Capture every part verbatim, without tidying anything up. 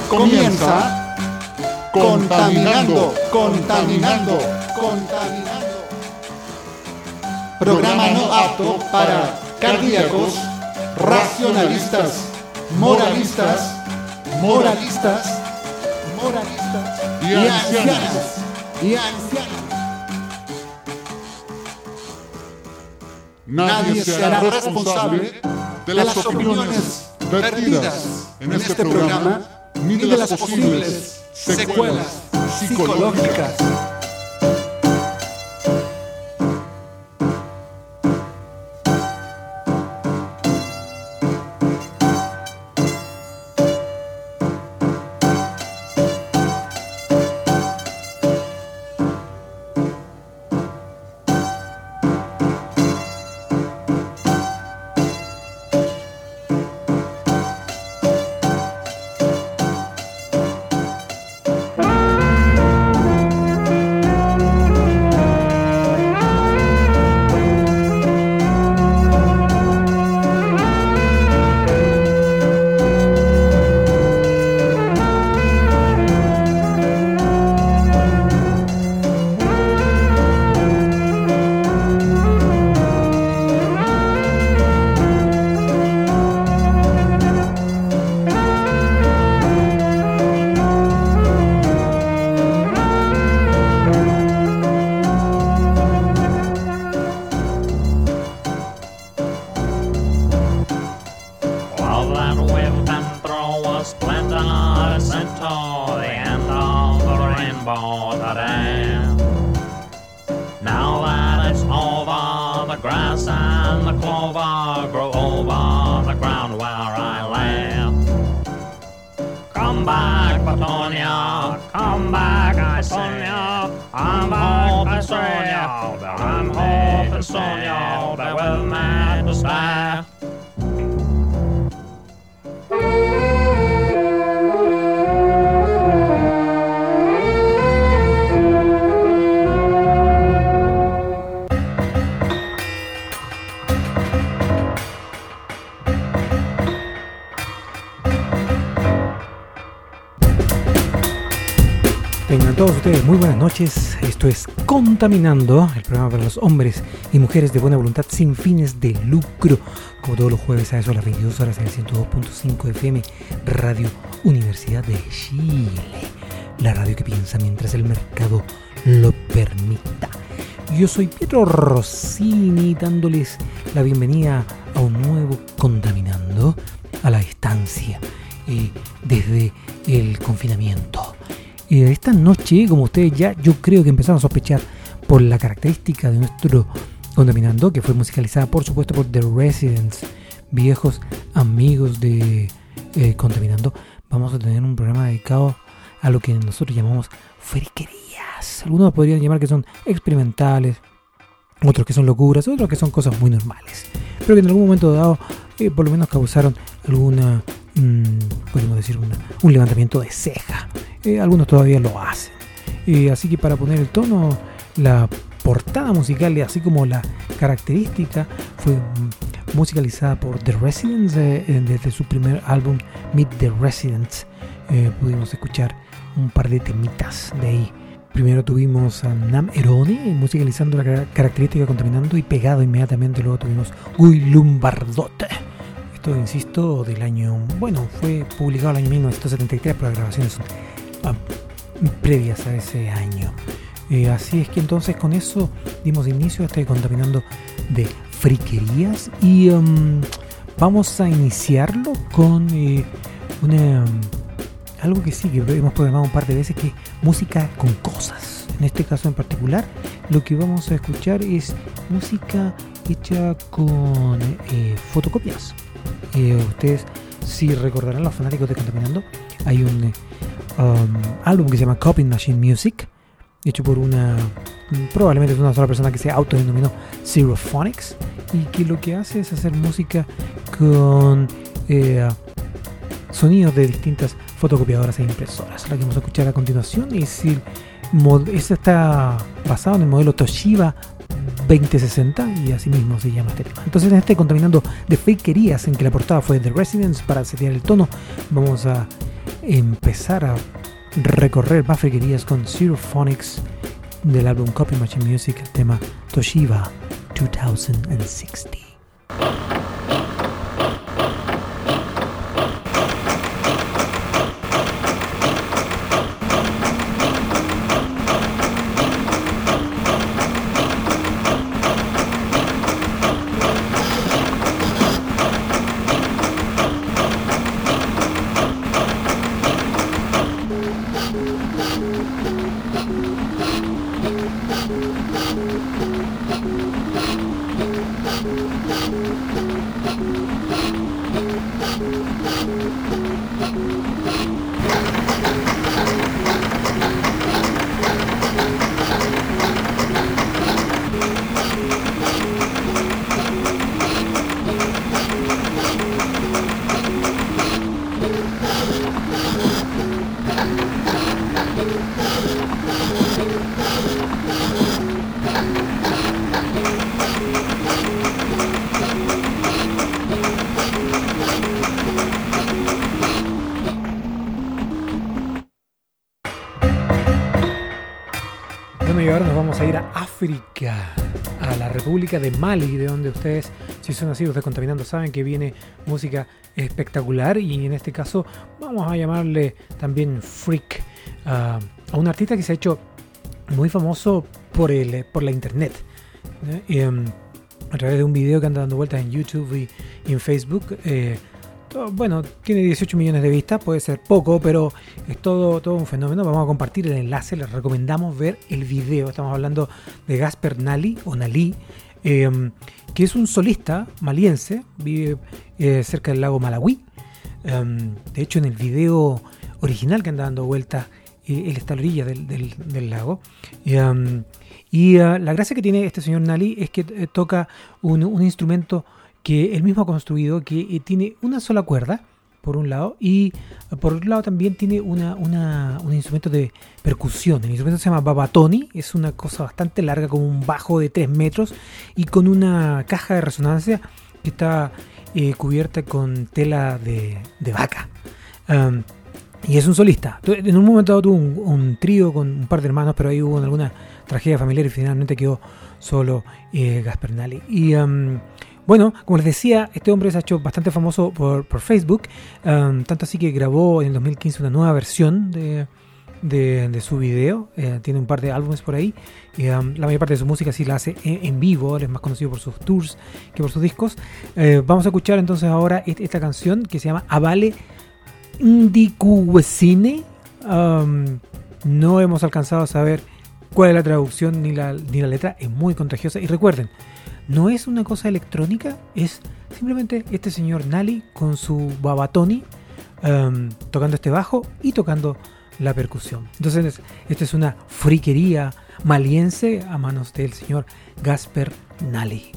Comienza Contaminando, Contaminando, Contaminando. Programa no apto para cardíacos, racionalistas, moralistas, moralistas, moralistas y ancianas. Y ancianas. Nadie se hará responsable de las opiniones vertidas en este programa ni de las posibles secuelas psicológicas. Todos ustedes, muy buenas noches. Esto es Contaminando, el programa para los hombres y mujeres de buena voluntad sin fines de lucro, como todos los jueves a eso a las veintidós horas en el ciento dos punto cinco F M, Radio Universidad de Chile, la radio que piensa mientras el mercado lo permita. Yo soy Pietro Rossini, dándoles la bienvenida a un nuevo Contaminando a la distancia, eh, desde el confinamiento. Y esta noche, como ustedes ya, yo creo que empezaron a sospechar por la característica de nuestro Contaminando, que fue musicalizada por supuesto por The Residents, viejos amigos de eh, Contaminando, vamos a tener un programa dedicado a lo que nosotros llamamos friquerías. Algunos podrían llamar que son experimentales, otros que son locuras, otros que son cosas muy normales, pero que en algún momento dado eh, por lo menos causaron alguna, mmm, podemos decir, una, un levantamiento de ceja. Eh, algunos todavía lo hacen. Eh, así que para poner el tono, la portada musical, así como la característica, fue mm, musicalizada por The Residents eh, desde su primer álbum Meet the Residents. Eh, pudimos escuchar un par de temitas de ahí. Primero tuvimos a Nam Erone musicalizando la car- característica Contaminando, y pegado inmediatamente luego tuvimos Guy Lumbardot. Esto, insisto, del año, bueno, fue publicado el año mil novecientos setenta y tres, pero las grabaciones son ah, previas a ese año. Eh, así es que entonces con eso dimos inicio a este Contaminando de friquerías, y um, vamos a iniciarlo con eh, una... Um, algo que sí, que hemos programado un par de veces, que es música con cosas. En este caso en particular, lo que vamos a escuchar es música hecha con eh, fotocopias. Eh, ustedes, si recordarán, los fanáticos de Contaminando, hay un um, álbum que se llama Copy Machine Music, hecho por una, probablemente es una sola persona que se autodenominó Zerophonics, y que lo que hace es hacer música con eh, sonidos de distintas fotocopiadoras e impresoras. La que vamos a escuchar a continuación es el mod- esta está basado en el modelo Toshiba veinte sesenta, y así mismo se llama este tema. Entonces, en este Contaminando de friquerías, en que la portada fue The Residents, para setear el tono, vamos a empezar a recorrer más friquerías con Stereophonics del álbum Copy Machine Music, el tema Toshiba dos mil sesenta. A ir a África, a la República de Mali, de donde ustedes, si son nacidos de Contaminando, saben que viene música espectacular, y en este caso vamos a llamarle también freak uh, a un artista que se ha hecho muy famoso por, el, por la internet, ¿eh? y, um, a través de un video que anda dando vueltas en YouTube y, y en Facebook. eh, Bueno, tiene dieciocho millones de vistas, puede ser poco, pero es todo, todo un fenómeno. Vamos a compartir el enlace, les recomendamos ver el video. Estamos hablando de Gasper Nali, o Nali, eh, que es un solista maliense, vive eh, cerca del lago Malawi. Um, de hecho, en el video original que anda dando vueltas, eh, él está a la orilla del, del, del lago. Um, y uh, la gracia que tiene este señor Nali es que eh, toca un, un instrumento que él mismo ha construido, que eh, tiene una sola cuerda, por un lado, y por otro lado también tiene una, una, un instrumento de percusión. El instrumento se llama babatoni, es una cosa bastante larga, como un bajo de tres metros, y con una caja de resonancia que está eh, cubierta con tela de, de vaca. Um, y es un solista. En un momento dado tuvo un, un trío con un par de hermanos, pero ahí hubo alguna tragedia familiar y finalmente quedó solo eh, Gasper Nali. Y um, bueno, como les decía, este hombre se ha hecho bastante famoso por, por Facebook, um, tanto así que grabó en el dos mil quince una nueva versión de, de, de su video. Eh, tiene un par de álbumes por ahí. Y, um, la mayor parte de su música sí la hace en, en vivo. Él es más conocido por sus tours que por sus discos. Eh, vamos a escuchar entonces ahora esta, esta canción que se llama Abale Ndikuwesine. Um, no hemos alcanzado a saber cuál es la traducción ni la, ni la letra. Es muy contagiosa. Y recuerden, no es una cosa electrónica, es simplemente este señor Nali con su babatoni, um, tocando este bajo y tocando la percusión. Entonces, esta es una friquería maliense a manos del señor Gasper Nali.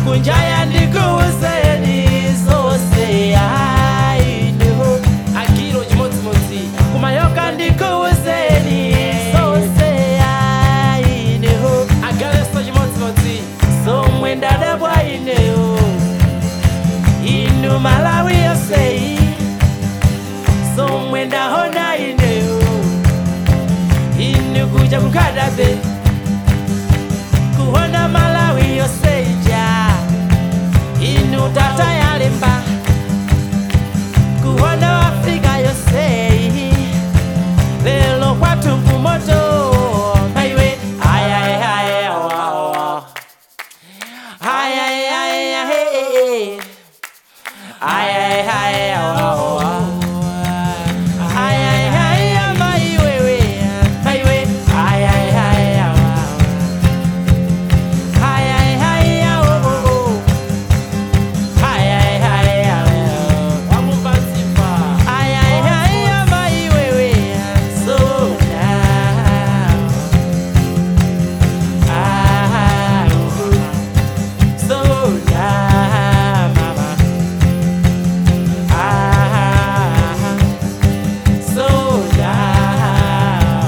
kunjaya ndikuuzeni zose aino agiro chimodzimodzi kumayoka ndikuuzeni zose aino agaleso chimodzimodzi somwe ndadabwa ineyo inu Malawi yose somwe ndahona ineyo inu kuja kukadabe kuhona Malawi yose ija inu tata yalemba kuhona Afrika yose lelo kwatu kumoto maiwe ay ay ay wow ay ay ay ay ay ay ay wow ay ay ay maiwe maiwe ay ay ay ay ay ay oh ay ay ay wamubasifa ay ay ay maiwe so now ah so now mama ah so now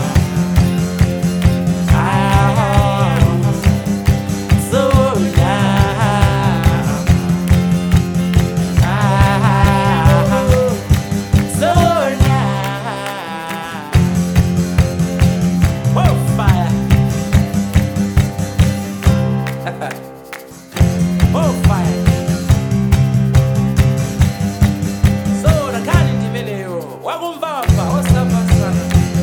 ah so now ah so now oh fire oh fire so nakani ndimeneyo wakumvava osamba sana.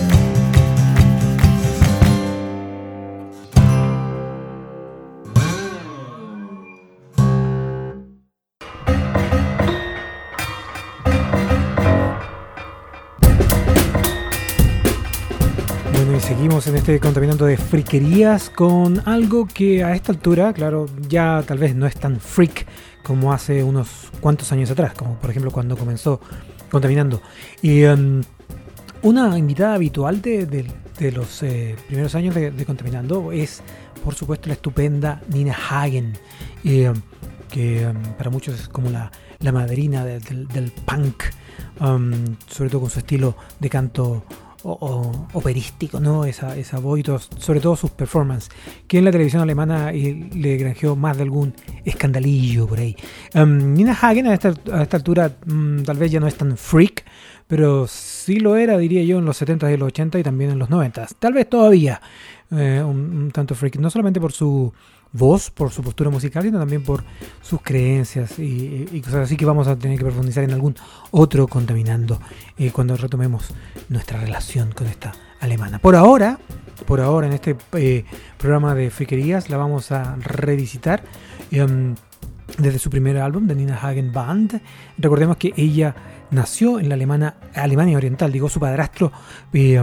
Bueno, y seguimos en este contaminando de friquerías con algo que a esta altura, claro, ya tal vez no es tan freak como hace unos cuantos años atrás, como por ejemplo cuando comenzó Contaminando. Y um, una invitada habitual de, de, de los eh, primeros años de, de Contaminando es, por supuesto, la estupenda Nina Hagen, y, um, que um, para muchos es como la, la madrina de, del, del punk, um, sobre todo con su estilo de canto o, o, operístico, ¿no? Esa, esa voz y todo, sobre todo sus performances, que en la televisión alemana eh, le granjeó más de algún escandalillo por ahí. Um, Nina Hagen a esta, a esta altura um, tal vez ya no es tan freak, pero sí lo era, diría yo, en los setenta y los ochenta y también en los noventa. Tal vez todavía eh, un, un tanto freak, no solamente por su voz, por su postura musical, sino también por sus creencias y, y cosas así que vamos a tener que profundizar en algún otro Contaminando eh, cuando retomemos nuestra relación con esta alemana. Por ahora, por ahora en este eh, programa de friquerías la vamos a revisitar eh, desde su primer álbum, de Nina Hagen Band. Recordemos que ella nació en la Alemania, Alemania Oriental, digo, su padrastro eh,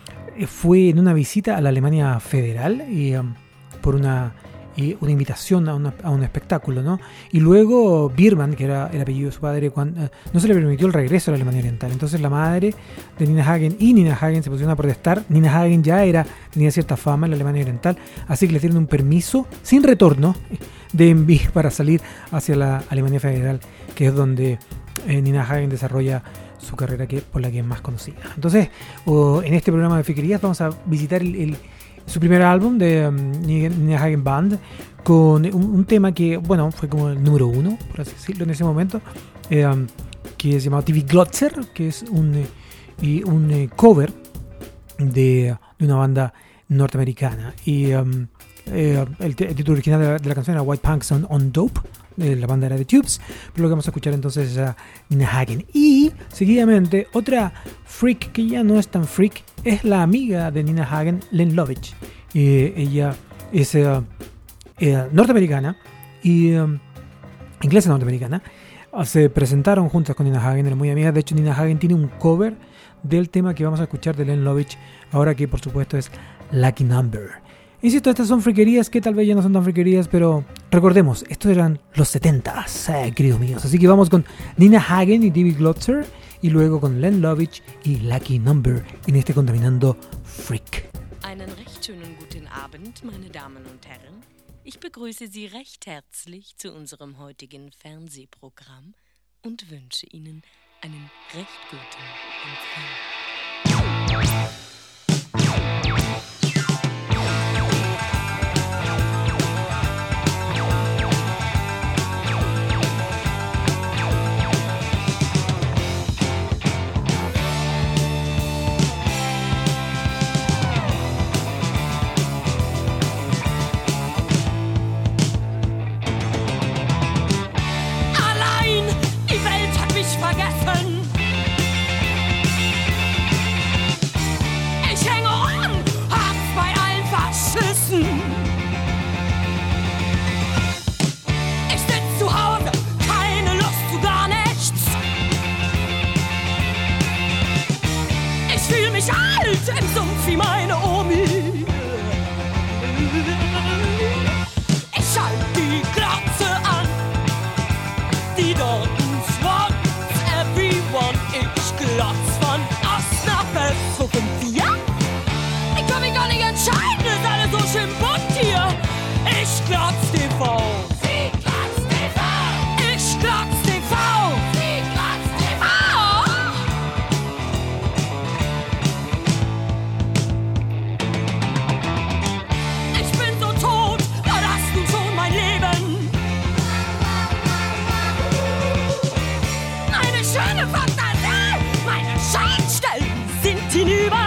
fue en una visita a la Alemania Federal y eh, por una y una invitación a, una, a un espectáculo, ¿no? Y luego Birman, que era el apellido de su padre, cuando, eh, no se le permitió el regreso a la Alemania Oriental. Entonces la madre de Nina Hagen y Nina Hagen se pusieron a protestar. Nina Hagen ya era, tenía cierta fama en la Alemania Oriental, así que le dieron un permiso sin retorno de envío para salir hacia la Alemania Federal, que es donde eh, Nina Hagen desarrolla su carrera, que, por la que es más conocida. Entonces, oh, en este programa de friquerías vamos a visitar el, el su primer álbum de um, Nina Hagen Band, con un, un tema que, bueno, fue como el número uno, por así decirlo, en ese momento, eh, um, que se llamaba T V Glotzer, que es un, eh, un eh, cover de, de una banda norteamericana. Y um, eh, el, t- el título original de la, de la canción era White Punks on, on Dope, eh, la banda era The Tubes, pero lo que vamos a escuchar entonces es a Nina Hagen. Y seguidamente, otra freak que ya no es tan freak es la amiga de Nina Hagen, Len Lovich. Eh, ella es uh, eh, norteamericana y um, inglesa norteamericana. Uh, se presentaron juntas con Nina Hagen, eran muy amigas. De hecho, Nina Hagen tiene un cover del tema que vamos a escuchar de Len Lovich, ahora que por supuesto es Lucky Number. Insisto, estas son friquerías que tal vez ya no son tan friquerías, pero recordemos, estos eran los setentas, eh, queridos míos. Así que vamos con Nina Hagen y T V Glotzer, y luego con Len Lovich y Lucky Number en este Contaminando Freak. Einen recht schönen guten Abend, meine Damen und Herren. Ich begrüße Sie recht herzlich zu unserem heutigen Fernsehprogramm und wünsche Ihnen einen recht guten Empfang. Wie meine Omi. Ich halt die Glotze an, die dort wants everyone. Ich glotz von Ost nach West, so fünf Jahre. Ich kann mich gar nicht entscheiden, ist alles so schön bunt hier. Ich glotz T V. Sie glotz T V. Ich glotz T V. Sie glotz T V. Schöne Fantasie, meine Scheinstellen sind hinüber.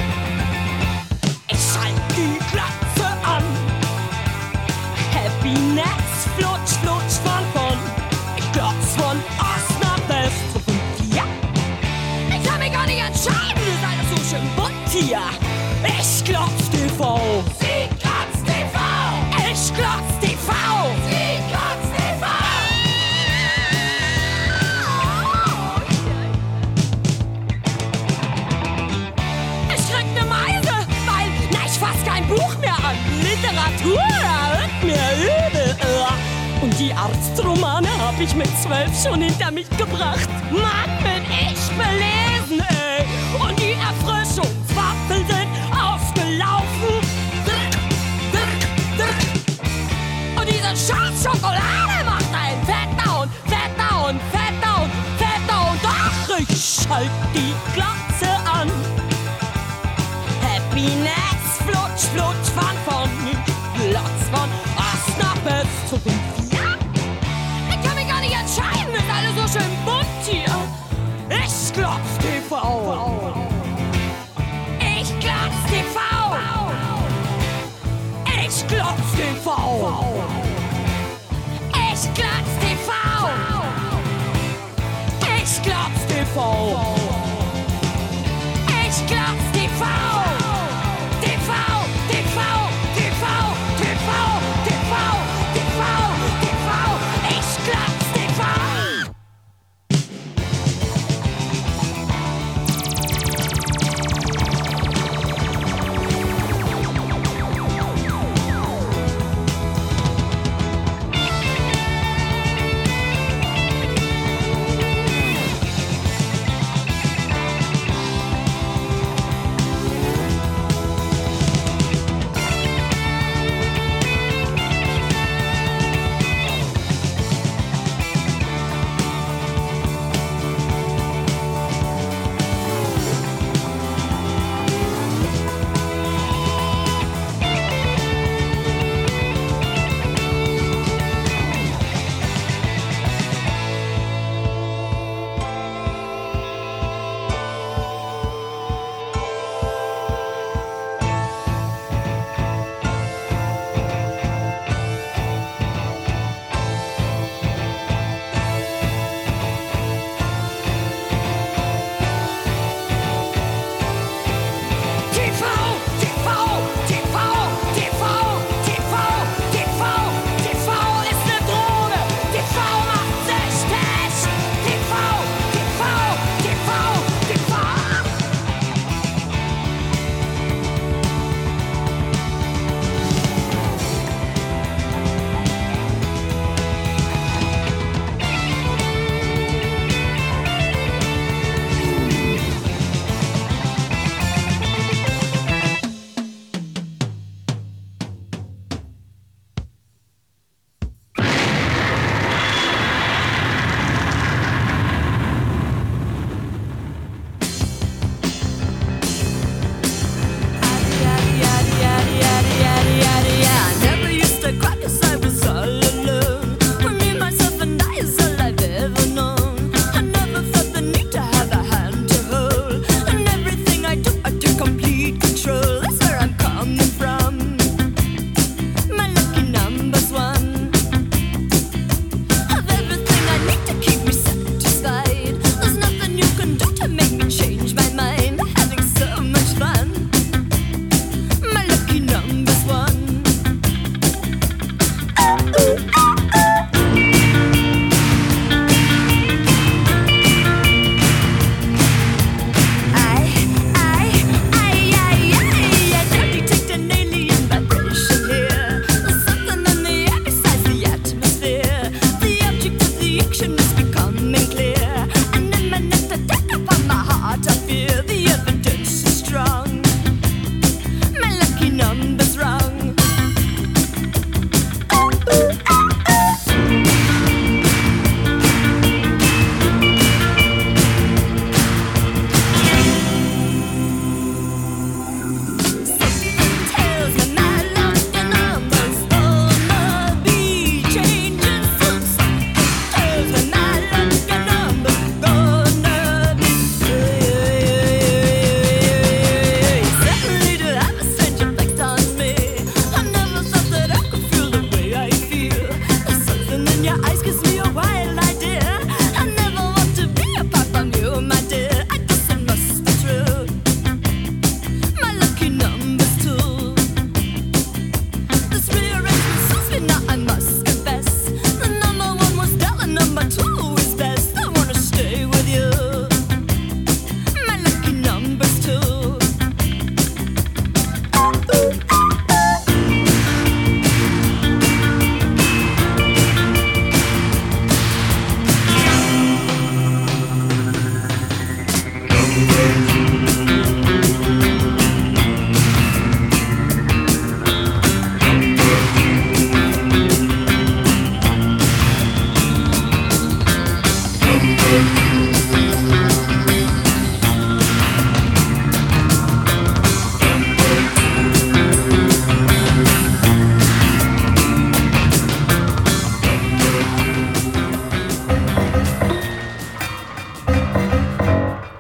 Ich schalte die Glotze an. Happiness, flutsch, flutsch von von. Ich glotz von Ost nach West, so fünf Jahre. Ich kann mich gar nicht entscheiden, ist alles so schön bunt hier. Ich glotz T V. Sie glotz T V. Ich glotz T V. Sie glotz T V. Fast kein Buch mehr an. Literatur hört mir übel. Und die Arztromane hab ich mit zwölf schon hinter mich gebracht. Mann, bin ich belesen, ey. Und die Erfrischungswaffeln sind ausgelaufen. Drück, drück, drück. Und diese scheiß Schokolade macht einen fetter und fetter und fetter und fetter. Und ach, ich schalt die Glotze an. Happiness. Flutsch, flutsch, von von, glotz von Ost nach West, so fünf Jahre. Ich kann mich gar nicht entscheiden, ist alles so schön bunt hier. Ich glotz T V. Ich glotz T V. Ich glotz T V. Ich glotz T V. Ich glotz T V.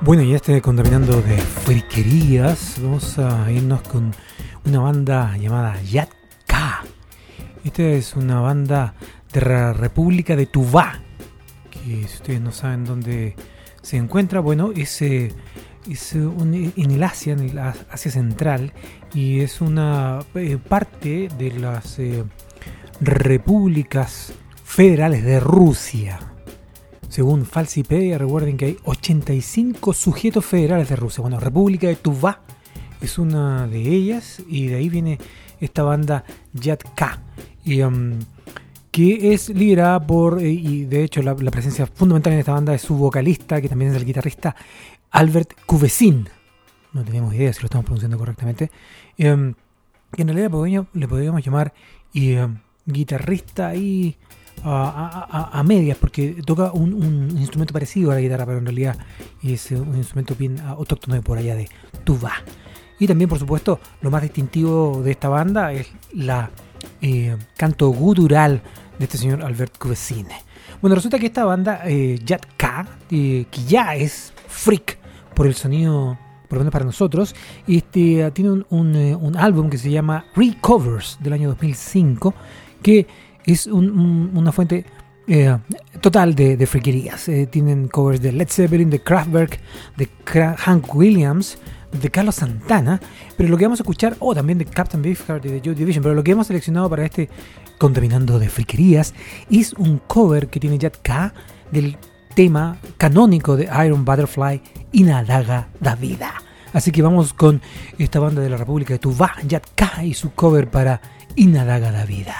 Bueno, y este contaminando de friquerías, vamos a irnos con una banda llamada Yat Ka. Esta es una banda de la República de Tuvá, que si ustedes no saben dónde se encuentra, bueno, es, eh, es un, en el Asia, en el Asia Central, y es una eh, parte de las eh, repúblicas federales de Rusia. Según Falsipedia, recuerden que hay ochenta y cinco sujetos federales de Rusia. Bueno, República de Tuvá es una de ellas, y de ahí viene esta banda Yat Ka, y, um, que es liderada por, eh, y de hecho la, la presencia fundamental en esta banda es su vocalista, que también es el guitarrista Albert Kuvesin. No tenemos idea si lo estamos pronunciando correctamente. Um, que en realidad le podríamos, le podríamos llamar y, um, guitarrista y A, a, a medias, porque toca un, un instrumento parecido a la guitarra, pero en realidad es un instrumento bien autóctono de por allá de Tuvá. Y también, por supuesto, lo más distintivo de esta banda es la eh, canto gutural de este señor Albert Kuvesin. Bueno, resulta que esta banda eh, Yat Ka, eh, que ya es freak por el sonido, por lo menos para nosotros, este, tiene un, un, un álbum que se llama Recovers del año dos mil cinco, que es un, un, una fuente eh, total de, de friquerías. Eh, tienen covers de Led Zeppelin, de Kraftwerk, de Hank Williams, de Carlos Santana, pero lo que vamos a escuchar, o oh, también de Captain Beefheart y de Joy Division, pero lo que hemos seleccionado para este Contaminando de Friquerías es un cover que tiene Yat Ka del tema canónico de Iron Butterfly, Inadaga da Vida. Así que vamos con esta banda de la República de Tuvá, Yat Ka, y su cover para Inadaga da Vida.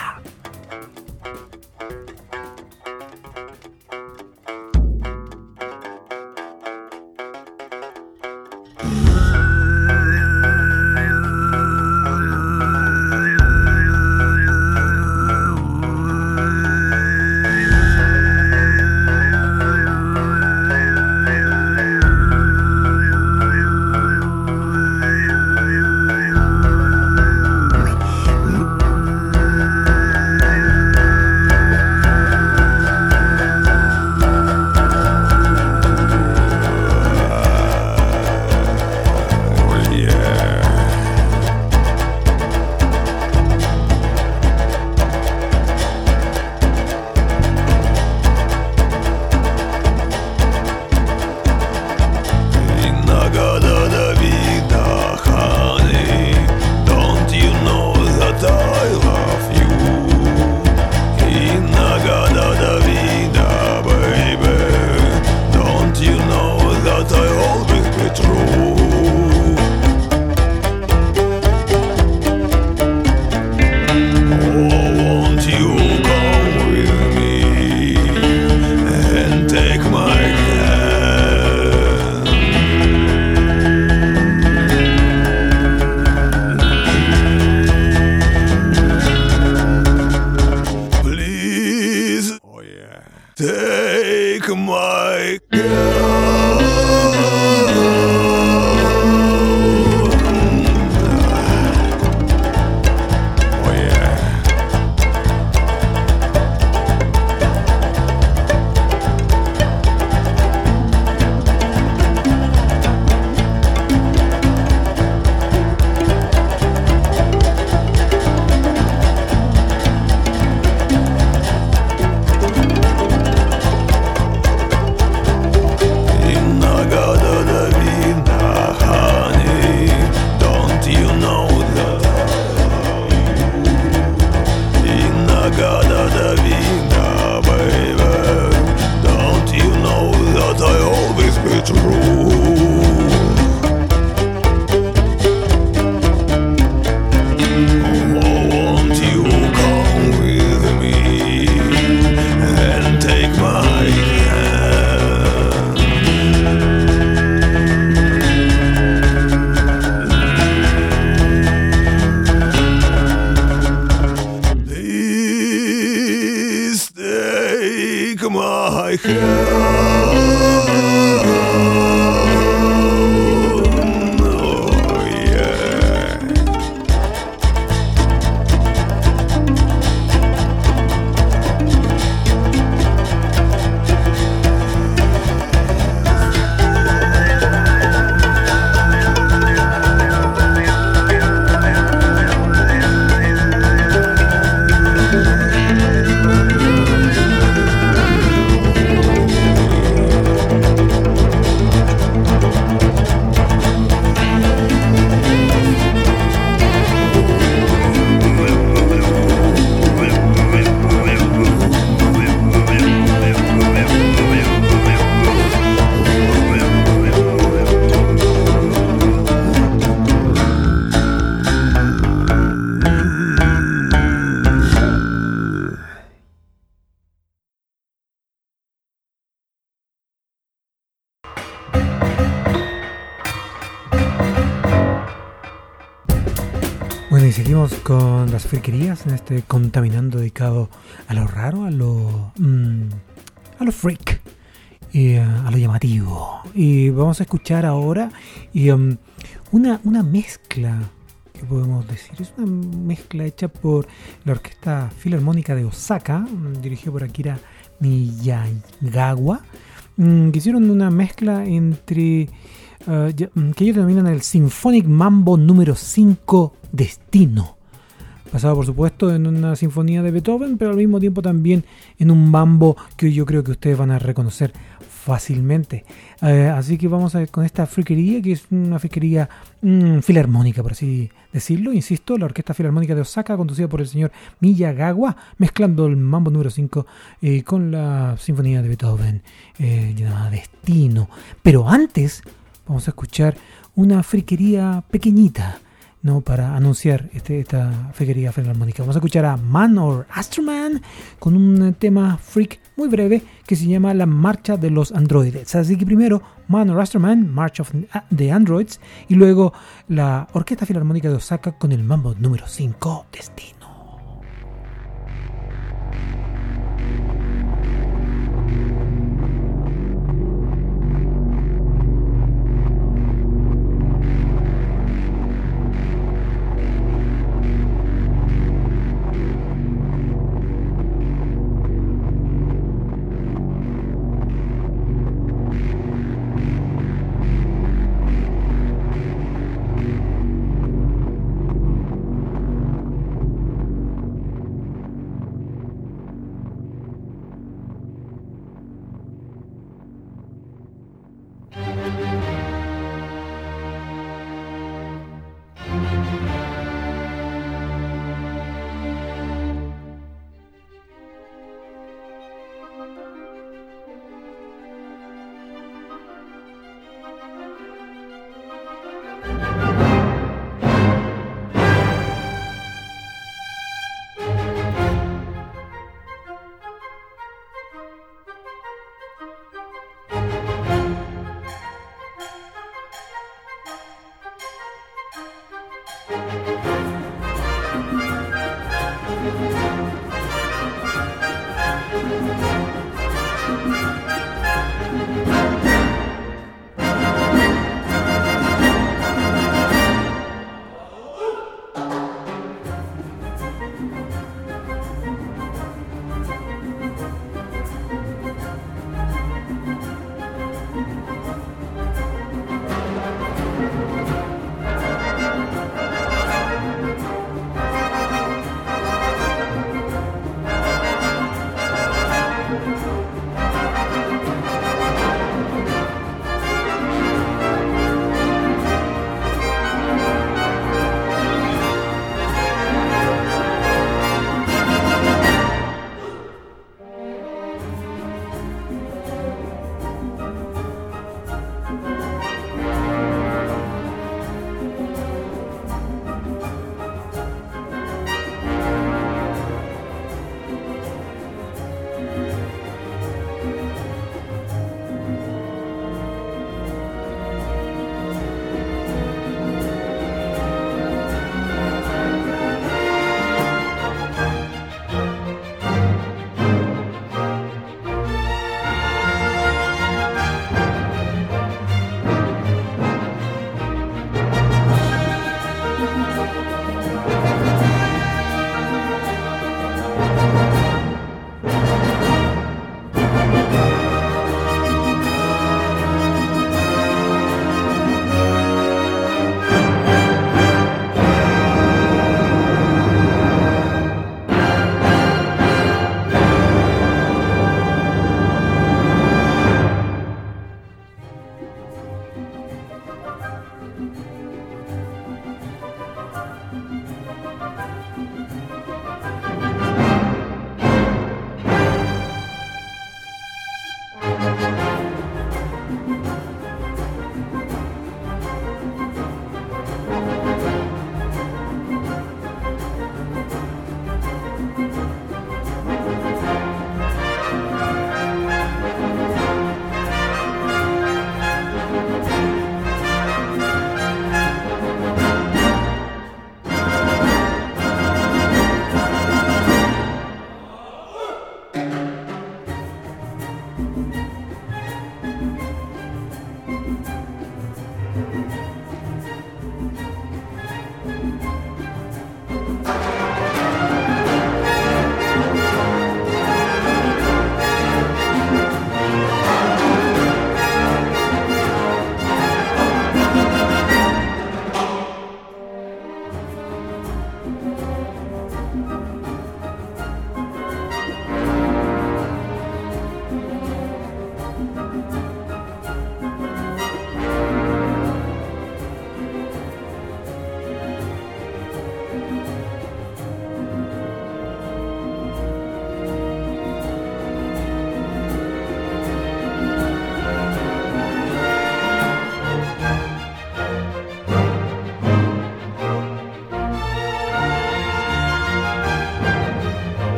Bueno, y seguimos con las friquerías en este Contaminando dedicado a lo raro, a lo mmm, a lo freak y uh, a lo llamativo. Y vamos a escuchar ahora y, um, una, una mezcla, que podemos decir, es una mezcla hecha por la Orquesta Filarmónica de Osaka, dirigida por Akira Miyagawa, um, que hicieron una mezcla entre Uh, que ellos denominan el Symphonic Mambo número cinco Destino, basado por supuesto en una sinfonía de Beethoven, pero al mismo tiempo también en un mambo que yo creo que ustedes van a reconocer fácilmente. Uh, así que vamos a ver con esta friquería, que es una friquería mmm, filarmónica, por así decirlo. Insisto, la Orquesta Filarmónica de Osaka, conducida por el señor Miyagawa, mezclando el mambo número cinco eh, con la sinfonía de Beethoven eh, llamada Destino. Pero antes vamos a escuchar una friquería pequeñita, ¿no? Para anunciar este, esta friquería filarmónica. Vamos a escuchar a Man or Astroman con un tema freak muy breve que se llama La Marcha de los Androides. Así que primero Man or Astroman, March of the Androids, y luego la Orquesta Filarmónica de Osaka con el mambo número cinco, Destino.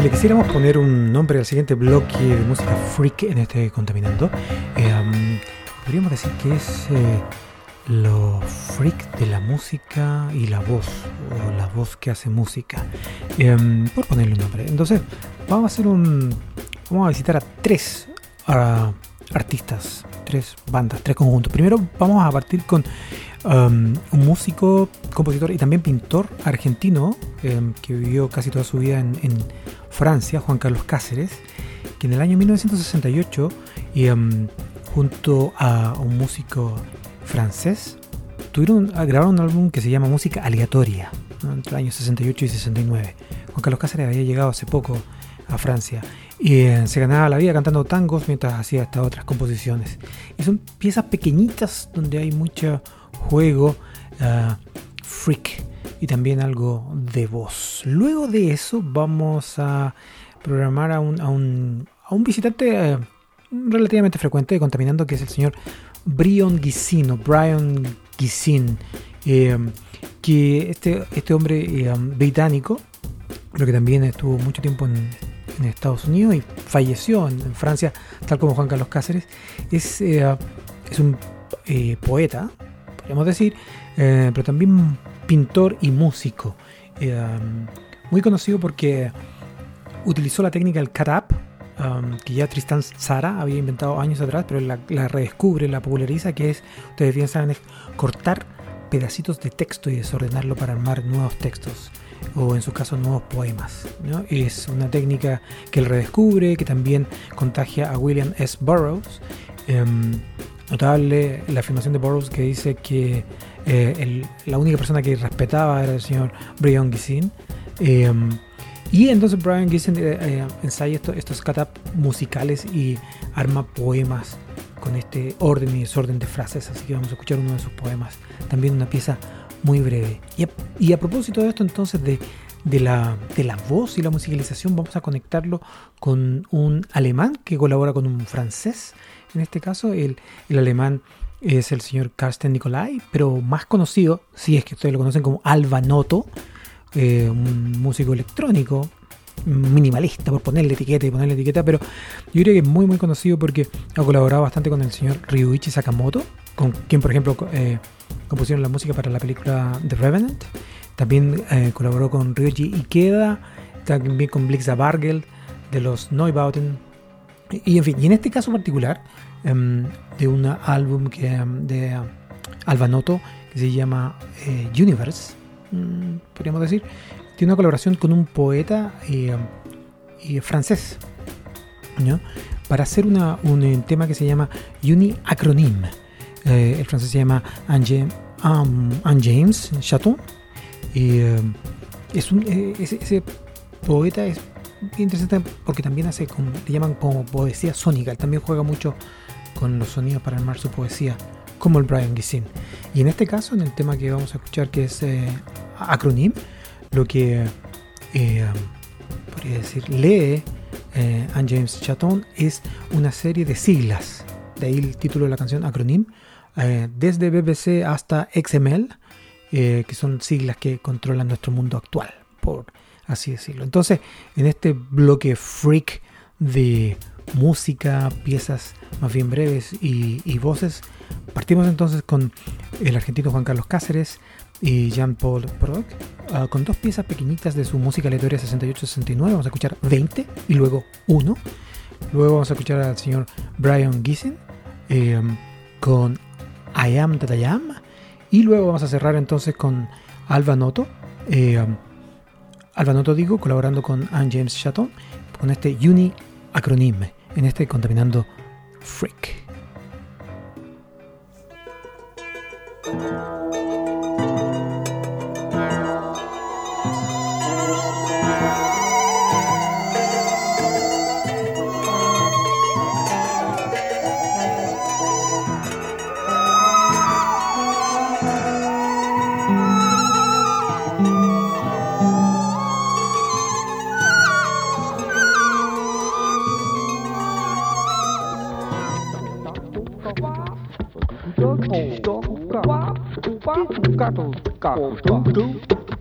Si le quisiéramos poner un nombre al siguiente bloque de música freak en este Contaminando, eh, um, podríamos decir que es eh, lo freak de la música y la voz, o la voz que hace música, eh, por ponerle un nombre. Entonces, vamos a hacer un, vamos a visitar a tres uh, artistas, tres bandas, tres conjuntos. Primero vamos a partir con um, un músico, compositor y también pintor argentino eh, que vivió casi toda su vida en, en Francia, Juan Carlos Cáceres, que en el año mil novecientos sesenta y ocho y, um, junto a un músico francés tuvieron, grabaron un álbum que se llama Música Aleatoria, ¿no? Entre los años sesenta y ocho y sesenta y nueve. Juan Carlos Cáceres había llegado hace poco a Francia y eh, se ganaba la vida cantando tangos mientras hacía estas otras composiciones. Y son piezas pequeñitas donde hay mucho juego uh, freak y también algo de voz. Luego de eso vamos a programar a un, a un, a un visitante uh, relativamente frecuente de Contaminando, que es el señor Brion Gysin, o Brian Gysin, eh, que este, este hombre eh, británico, pero que también estuvo mucho tiempo en, en Estados Unidos y falleció en, en Francia, tal como Juan Carlos Cáceres, es, eh, es un eh, poeta, podríamos decir, eh, pero también pintor y músico, eh, muy conocido porque utilizó la técnica del cut-up, um, que ya Tristan Tzara había inventado años atrás, pero la, la redescubre, la populariza, que es, ustedes bien saben, es cortar pedacitos de texto y desordenarlo para armar nuevos textos, o en su caso nuevos poemas, ¿no? Es una técnica que él redescubre, que también contagia a William S. Burroughs. Um, notable la afirmación de Burroughs, que dice que eh, el, la única persona que respetaba era el señor Brion Gysin. Eh, y entonces Brion Gysin eh, eh, ensaya esto, estos cut-up musicales y arma poemas con este orden y desorden de frases, así que vamos a escuchar uno de sus poemas, también una pieza muy breve. Y a, y a propósito de esto entonces de, de, la, de la voz y la musicalización, vamos a conectarlo con un alemán que colabora con un francés. En este caso el, el alemán es el señor Carsten Nicolai, pero más conocido, si es que ustedes lo conocen, como Alva Noto, eh, un músico electrónico minimalista, por ponerle etiqueta y ponerle etiqueta, pero yo creo que es muy muy conocido porque ha colaborado bastante con el señor Ryuichi Sakamoto, con quien por ejemplo eh, compusieron la música para la película The Revenant. También eh, colaboró con Ryuji Ikeda, también con Blixa Bargeld de los Neubauten, y en fin, y en este caso particular um, de un álbum que, um, de uh, Alva Noto, que se llama eh, Universe, um, podríamos decir, tiene una colaboración con un poeta eh, eh, francés, ¿no? Para hacer una, un, un tema que se llama Uni Acronym. Eh, el francés se llama Anne um, James Chaton. Eh, es un, eh, ese, ese poeta es interesante porque también hace, como, le llaman como poesía sónica. Él también juega mucho con los sonidos para armar su poesía, como el Brion Gysin. Y en este caso, en el tema que vamos a escuchar, que es eh, Acronym, lo que eh, podría decir lee eh, Anne James Chaton es una serie de siglas, de ahí el título de la canción Acronym, eh, desde B B C hasta X M L, eh, que son siglas que controlan nuestro mundo actual, por así decirlo. Entonces, en este bloque freak de música, piezas más bien breves y, y voces, partimos entonces con el argentino Juan Carlos Cáceres y Jean-Paul Proc, uh, con dos piezas pequeñitas de su música aleatoria sesenta y ocho sesenta y nueve. Vamos a escuchar veinte y luego uno. Luego vamos a escuchar al señor Brion Gysin eh, con I Am That I Am. Y luego vamos a cerrar entonces con Alva Noto. Eh, Alva Noto, digo, colaborando con Anne James Chaton, con este Uni Acronym, en este Contaminando Freak. Gato, gato, gato,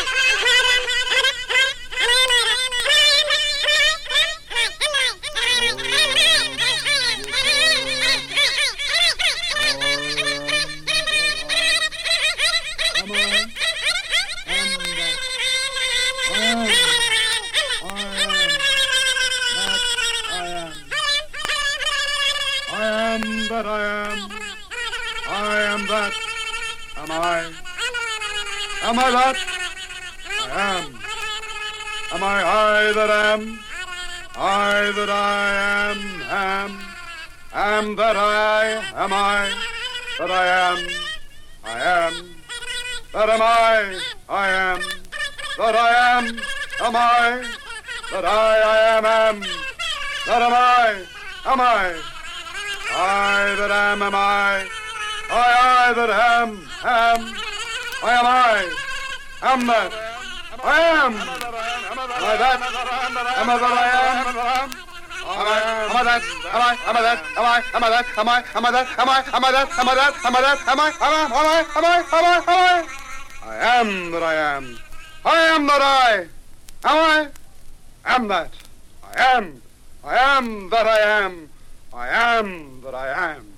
That I am. I am that. Am I? Am I that? I am. Am I I that am? I that I am, am. Am that I, am I? That I am, I am. That am I, I am. That I am, am I? That I, I am, am. That am I, am I? I that am, am I? I, I that am, am. I am I, am that. I am. Am I that? Am I that I am? Am I, am I that? Am I, am I that? Am I, am I that? Am I, am I that? Am I, am I that? Am I that? Am I that? Am I, am I, am I, am I, am I, am I? I am that I am. I am that I. Am I? Am that. I am. I am that I am. I am that I am.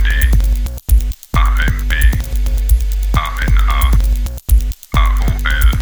A M A, A M B, A N A, A O L,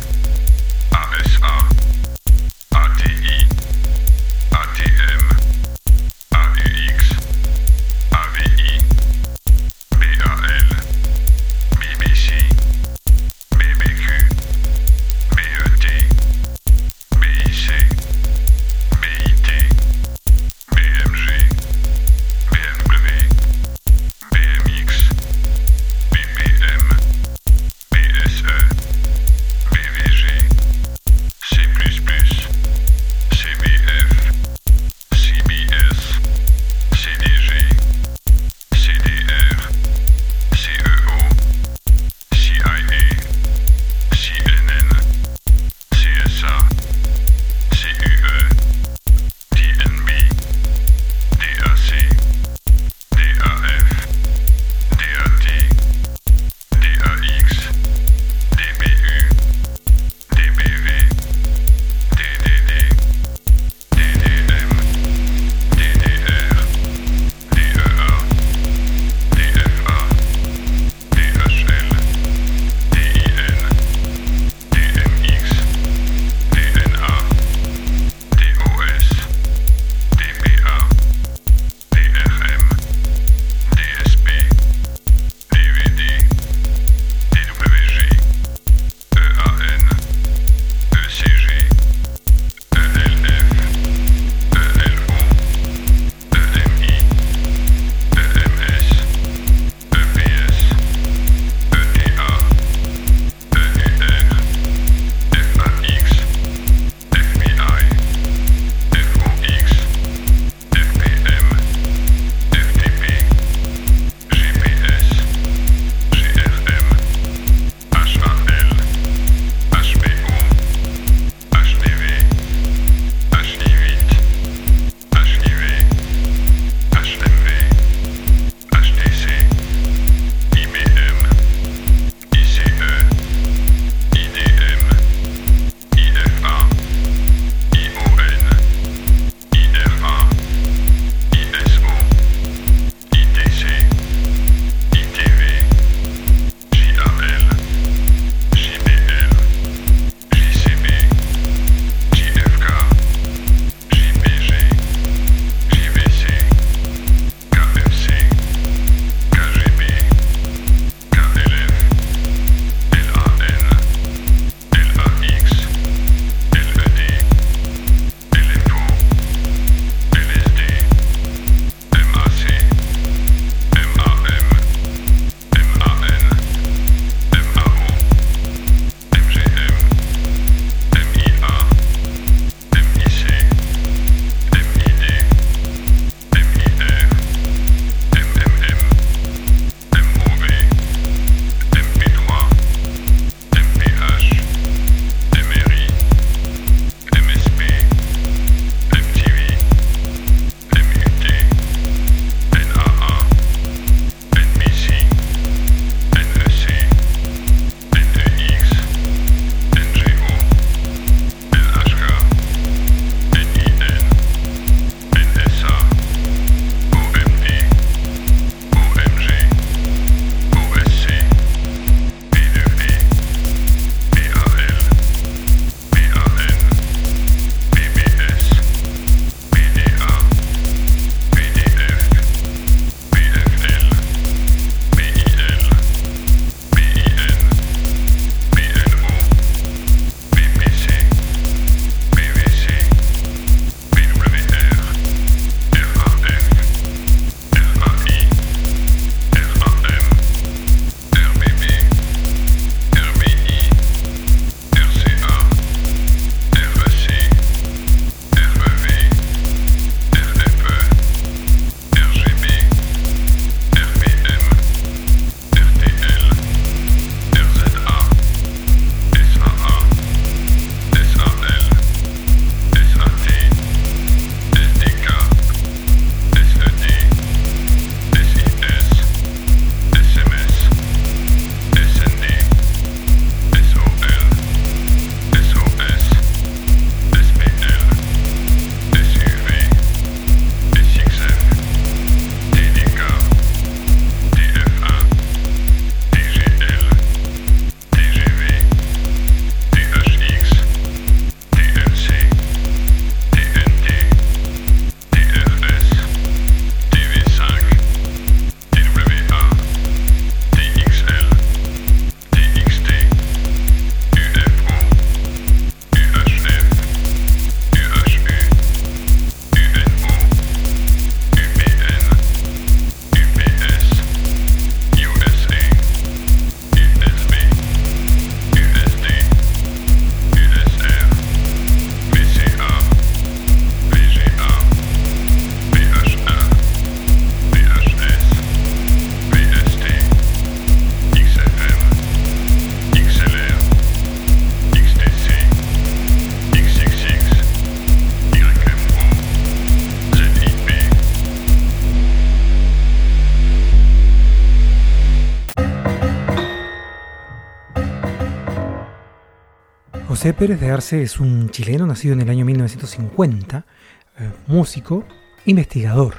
José Pérez de Arce es un chileno nacido en el año mil novecientos cincuenta, eh, músico, investigador.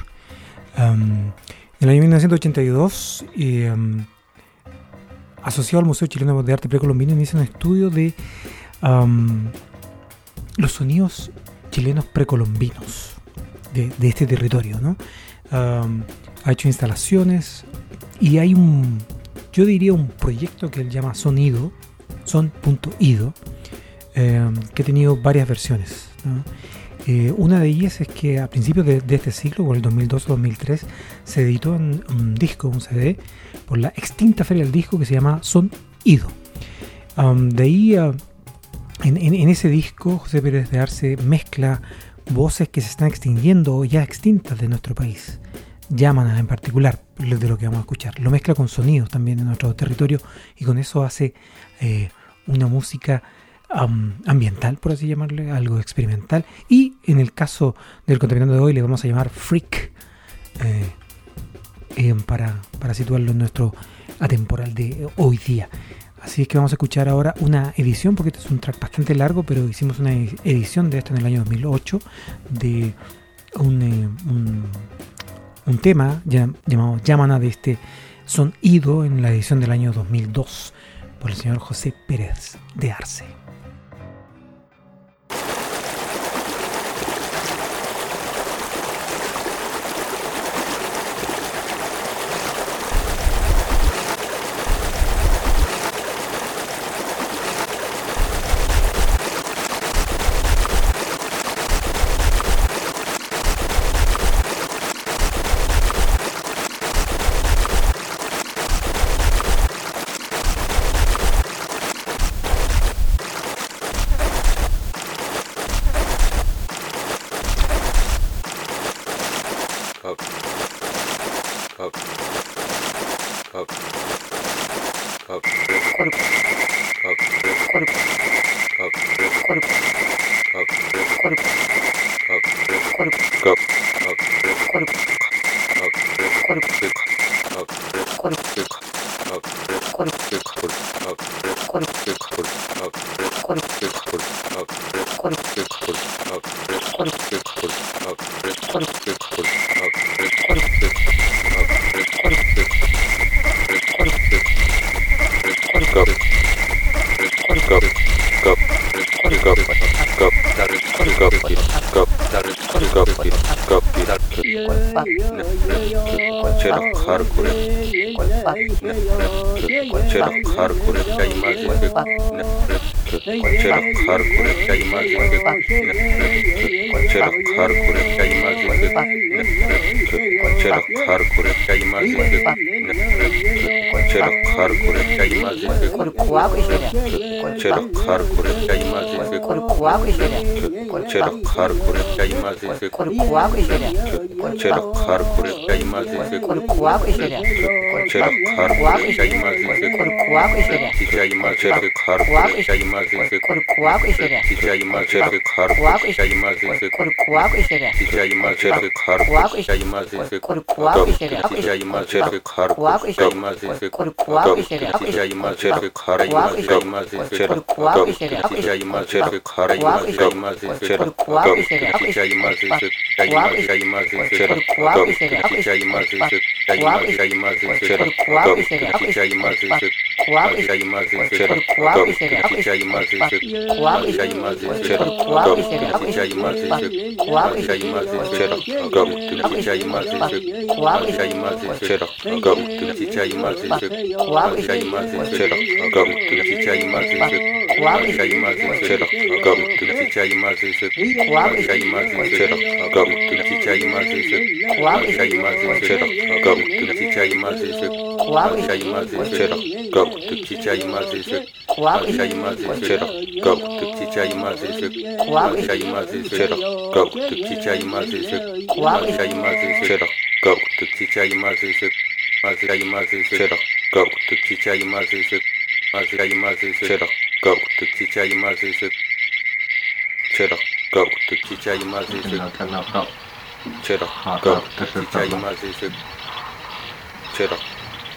Um, en el año mil novecientos ochenta y dos, eh, um, asociado al Museo Chileno de Arte Precolombino, inicia un estudio de um, los sonidos chilenos precolombinos de, de este territorio, ¿no? Um, ha hecho instalaciones y hay un, yo diría un proyecto que él llama Sonido, son.ido, eh, que ha tenido varias versiones, ¿no? Eh, una de ellas es que a principios de, de este siglo, por el dos mil dos o dos mil tres, se editó un, un disco, un C D, por la extinta Feria del Disco que se llama Sonido. Um, de ahí, uh, en, en, en ese disco, José Pérez de Arce mezcla voces que se están extinguiendo o ya extintas de nuestro país. Llamanas en particular, de lo que vamos a escuchar. Lo mezcla con sonidos también de nuestro territorio y con eso hace eh, una música um, ambiental, por así llamarle, algo experimental. Y en el caso del Contaminando de hoy le vamos a llamar Freak, eh, eh, para, para situarlo en nuestro atemporal de hoy día. Así es que vamos a escuchar ahora una edición, porque este es un track bastante largo, pero hicimos una edición de esto en el año dos mil ocho, de un... Eh, un un tema llamado Llámana, de este Sonido, en la edición del año dos mil dos por el señor José Pérez de Arce.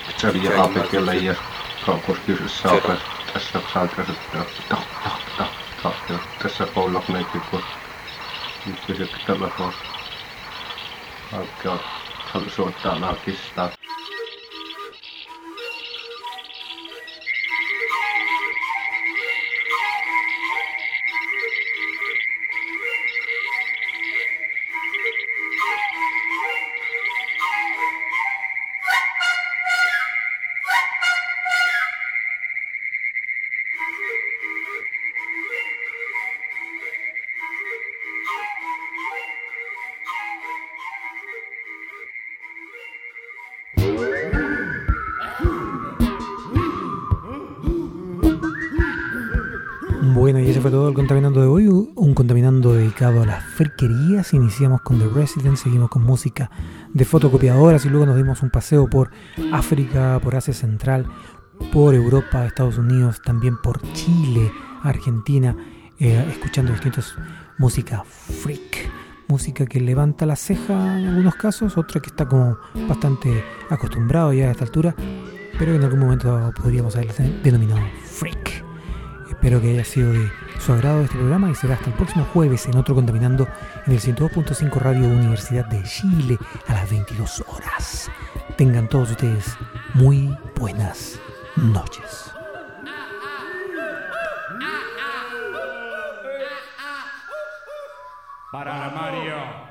Kaukoskysyssä on tässä saa käsittää. Tack, tässä Pollak Meikkipo. Nyt kysytty telefon. Alkaa halu soittaa narkistaa. Bueno, y ese fue todo el Contaminando de hoy, un Contaminando dedicado a las friquerías. Iniciamos con The Resident, seguimos con música de fotocopiadoras y luego nos dimos un paseo por África, por Asia Central, por Europa, Estados Unidos, también por Chile, Argentina, eh, escuchando distintas música freak, música que levanta la ceja en algunos casos, otra que está como bastante acostumbrado ya a esta altura, pero en algún momento podríamos haberla denominado freak. Espero que haya sido de su agrado este programa y será hasta el próximo jueves en otro Contaminando en el ciento dos punto cinco Radio Universidad de Chile a las veintidós horas. Tengan todos ustedes muy buenas noches. Para Mario.